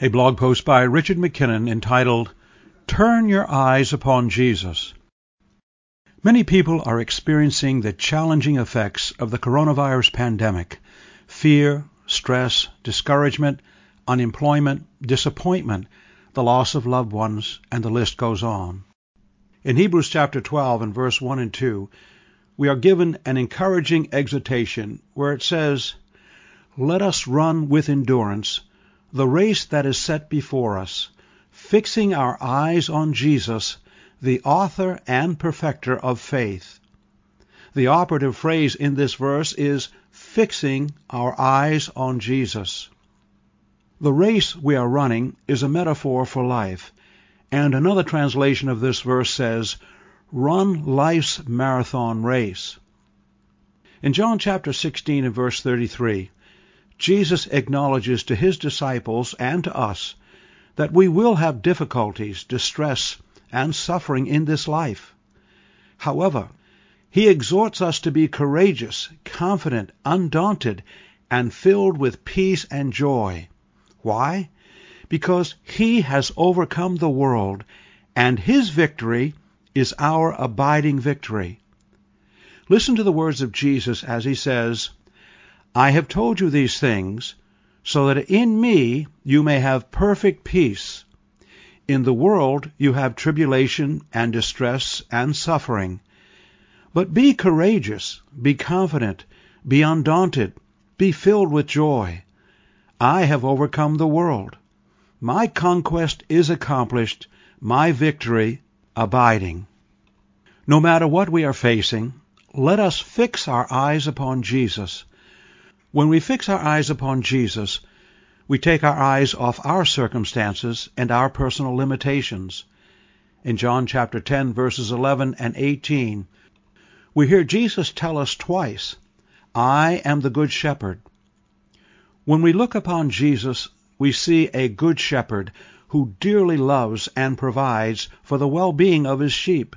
A blog post by Richard McKinnon entitled, Turn Your Eyes Upon Jesus. Many people are experiencing the challenging effects of the coronavirus pandemic. Fear, stress, discouragement, unemployment, disappointment, the loss of loved ones, and the list goes on. In Hebrews chapter 12 and verse 1 and 2, we are given an encouraging exhortation where it says, Let us run with endurance the race that is set before us, fixing our eyes on Jesus, the author and perfecter of faith. The operative phrase in this verse is fixing our eyes on Jesus. The race we are running is a metaphor for life, and another translation of this verse says, Run life's marathon race. In John chapter 16 and verse 33, Jesus acknowledges to his disciples and to us that we will have difficulties, distress, and suffering in this life. However, he exhorts us to be courageous, confident, undaunted, and filled with peace and joy. Why? Because he has overcome the world, and his victory is our abiding victory. Listen to the words of Jesus as he says, I have told you these things so that in me you may have perfect peace. In the world you have tribulation and distress and suffering. But be courageous, be confident, be undaunted, be filled with joy. I have overcome the world. My conquest is accomplished, my victory abiding. No matter what we are facing, let us fix our eyes upon Jesus. When we fix our eyes upon Jesus, we take our eyes off our circumstances and our personal limitations. In John chapter 10, verses 11 and 18, we hear Jesus tell us twice, I am the good shepherd. When we look upon Jesus, we see a good shepherd who dearly loves and provides for the well-being of his sheep.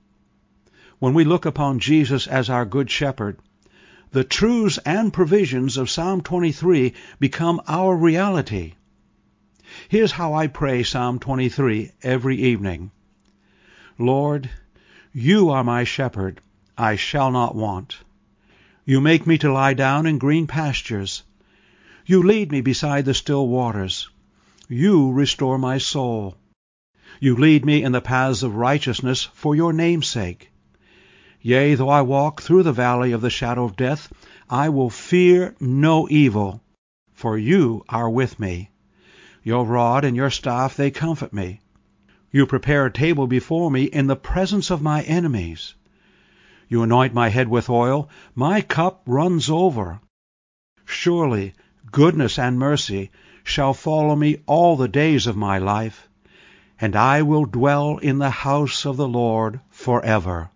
When we look upon Jesus as our good shepherd, the truths and provisions of Psalm 23 become our reality. Here's how I pray Psalm 23 every evening. Lord, you are my shepherd, I shall not want. You make me to lie down in green pastures. You lead me beside the still waters. You restore my soul. You lead me in the paths of righteousness for your name's sake. Yea, though I walk through the valley of the shadow of death, I will fear no evil, for you are with me. Your rod and your staff, they comfort me. You prepare a table before me in the presence of my enemies. You anoint my head with oil, my cup runs over. Surely goodness and mercy shall follow me all the days of my life, and I will dwell in the house of the Lord forever.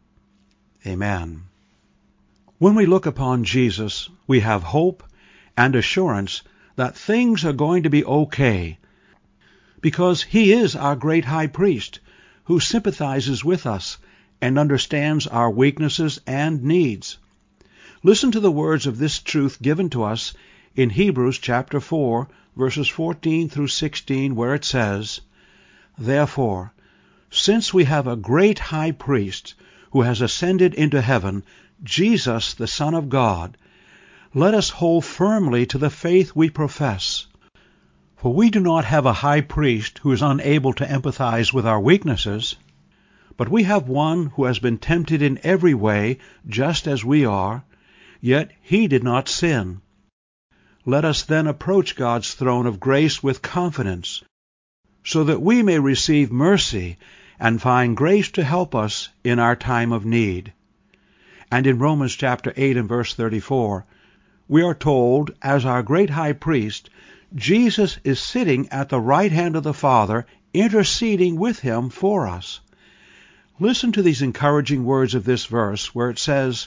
Amen. When we look upon Jesus, we have hope and assurance that things are going to be okay, because he is our great high priest who sympathizes with us and understands our weaknesses and needs. Listen to the words of this truth given to us in Hebrews chapter 4, verses 14 through 16, where it says, Therefore, since we have a great high priest who has ascended into heaven, Jesus, the Son of God, let us hold firmly to the faith we profess. For we do not have a high priest who is unable to empathize with our weaknesses, but we have one who has been tempted in every way, just as we are, yet he did not sin. Let us then approach God's throne of grace with confidence, so that we may receive mercy and find grace to help us in our time of need. And in Romans chapter 8 and verse 34, we are told, as our great high priest, Jesus is sitting at the right hand of the Father, interceding with him for us. Listen to these encouraging words of this verse where it says,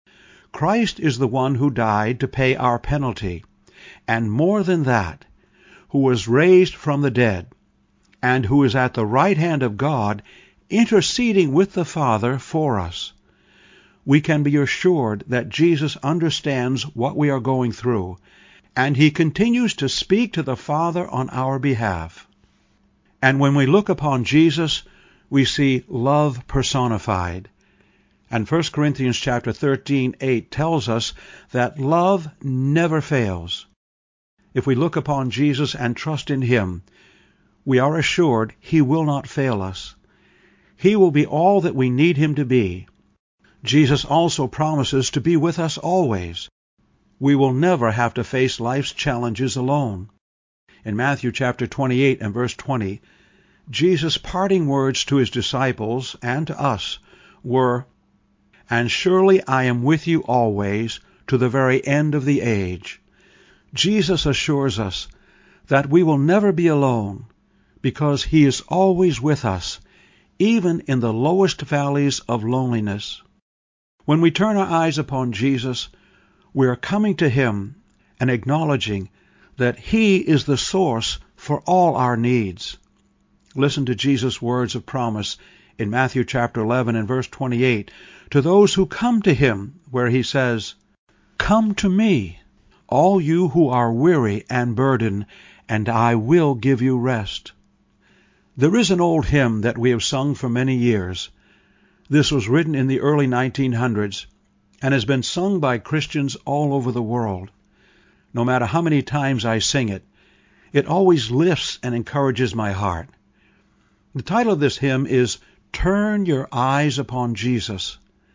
Christ is the one who died to pay our penalty, and more than that, who was raised from the dead, and who is at the right hand of God, interceding with the Father for us. We can be assured that Jesus understands what we are going through, and he continues to speak to the Father on our behalf. And when we look upon Jesus, we see love personified. And 1 Corinthians chapter 13:8 tells us that love never fails. If we look upon Jesus and trust in him, we are assured he will not fail us. He will be all that we need him to be. Jesus also promises to be with us always. We will never have to face life's challenges alone. In Matthew chapter 28 and verse 20, Jesus' parting words to his disciples and to us were, "And surely I am with you always to the very end of the age." Jesus assures us that we will never be alone because he is always with us, even in the lowest valleys of loneliness. When we turn our eyes upon Jesus, we are coming to him and acknowledging that he is the source for all our needs. Listen to Jesus' words of promise in Matthew chapter 11 and verse 28 to those who come to him, where he says, "Come to me, all you who are weary and burdened, and I will give you rest." There is an old hymn that we have sung for many years. This was written in the early 1900s and has been sung by Christians all over the world. No matter how many times I sing it, it always lifts and encourages my heart. The title of this hymn is "Turn Your Eyes Upon Jesus."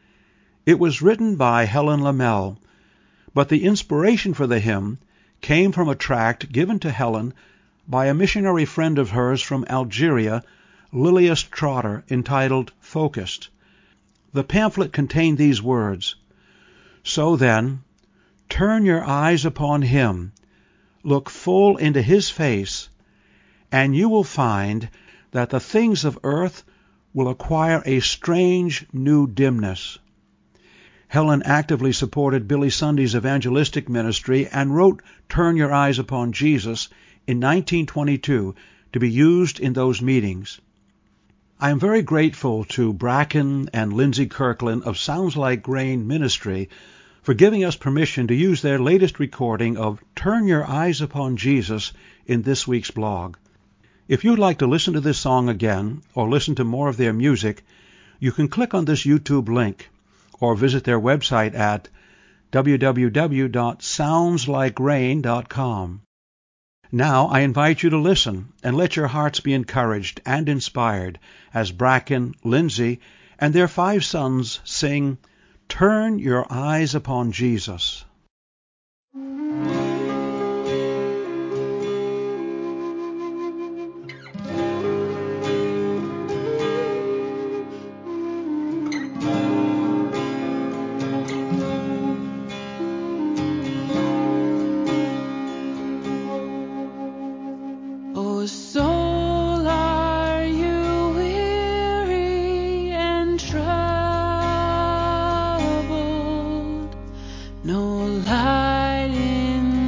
It was written by Helen Lemmel, but the inspiration for the hymn came from a tract given to Helen by a missionary friend of hers from Algeria, Lilias Trotter, entitled Focused. The pamphlet contained these words, "So then, turn your eyes upon him, look full into his face, and you will find that the things of earth will acquire a strange new dimness." Helen actively supported Billy Sunday's evangelistic ministry and wrote "Turn Your Eyes Upon Jesus" in 1922 to be used in those meetings. I am very grateful to Bracken and Lindsay Kirkland of Sounds Like Rain Ministry for giving us permission to use their latest recording of "Turn Your Eyes Upon Jesus" in this week's blog. If you'd like to listen to this song again or listen to more of their music, you can click on this YouTube link or visit their website at www.soundslikerain.com. Now I invite you to listen and let your hearts be encouraged and inspired as Bracken, Lindsay, and their 5 sons sing "Turn Your Eyes Upon Jesus." O soul, are you weary and troubled? No light in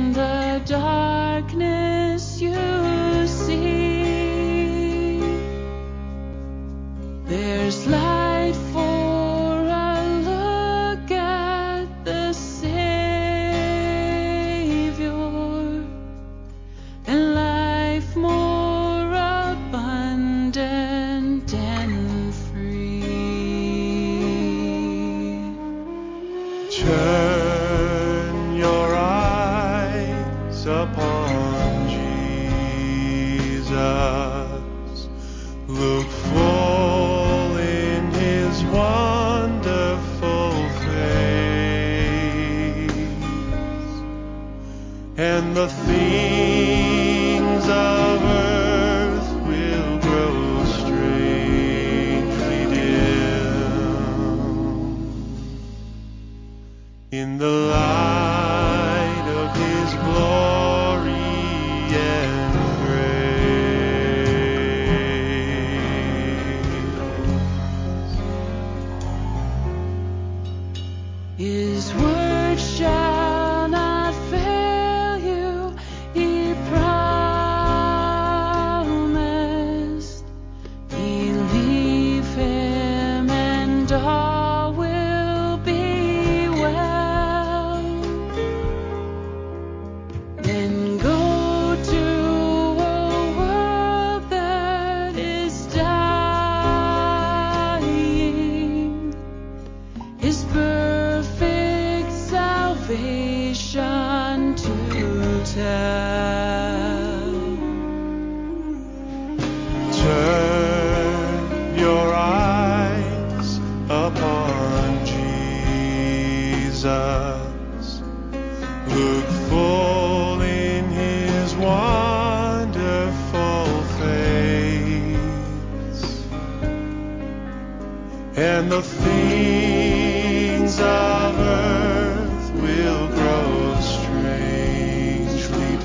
and the things of earth will grow strangely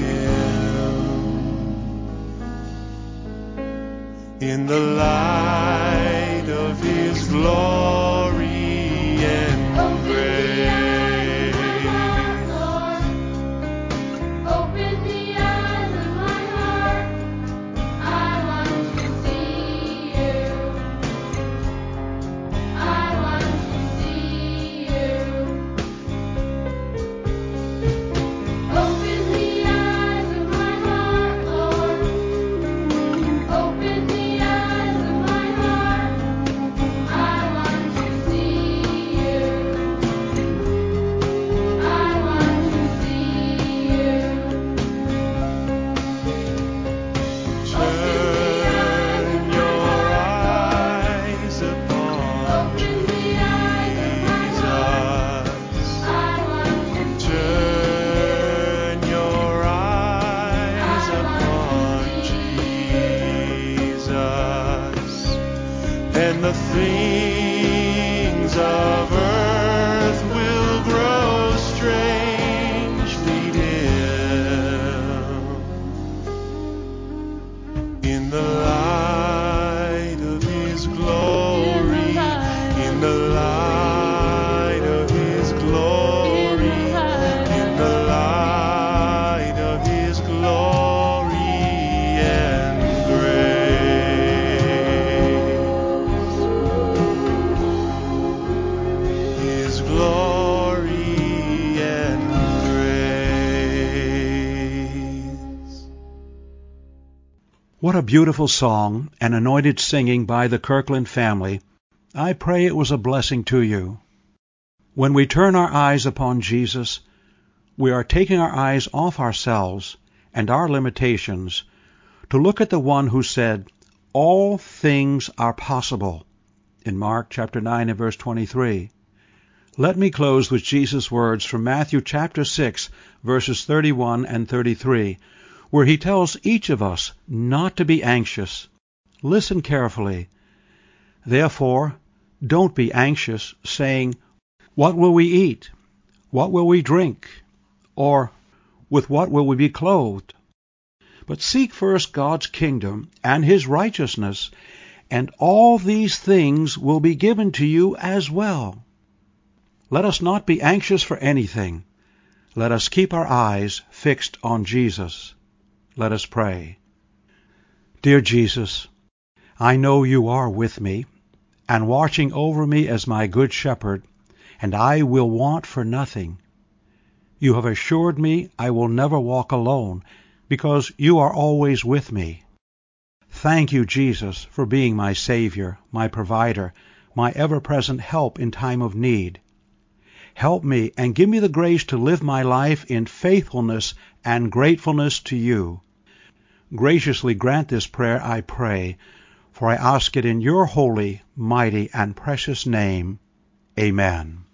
dim in the light of His glory and grace. Open the eyes of my heart. I want to see You. I want to see You. Open the eyes of my heart, Lord. Open the eyes of my heart. I want to see You. I want to see You. Turn your eyes upon Open the eyes of my heart. Jesus. I want to see Turn your eyes upon Jesus, and the things of earth will grow strangely dim in the light of His glory, in the light of His glory, in the light of His glory and grace. His glory and grace. What a beautiful song and anointed singing by the Kirkland family. I pray it was a blessing to you. When we turn our eyes upon Jesus, we are taking our eyes off ourselves and our limitations to look at the one who said, "All things are possible," in Mark chapter 9 and verse 23. Let me close with Jesus' words from Matthew chapter 6, verses 31 and 33, where He tells each of us not to be anxious. Listen carefully. Therefore, don't be anxious, saying, "What will we eat? What will we drink? Or with what will we be clothed?" But seek first God's kingdom and His righteousness, and all these things will be given to you as well. Let us not be anxious for anything. Let us keep our eyes fixed on Jesus. Let us pray. Dear Jesus, I know You are with me and watching over me as my good shepherd, and I will want for nothing. You have assured me I will never walk alone, because You are always with me. Thank You, Jesus, for being my Savior, my provider, my ever-present help in time of need. Help me and give me the grace to live my life in faithfulness and gratefulness to You. Graciously grant this prayer, I pray, for I ask it in Your holy, mighty, and precious name. Amen.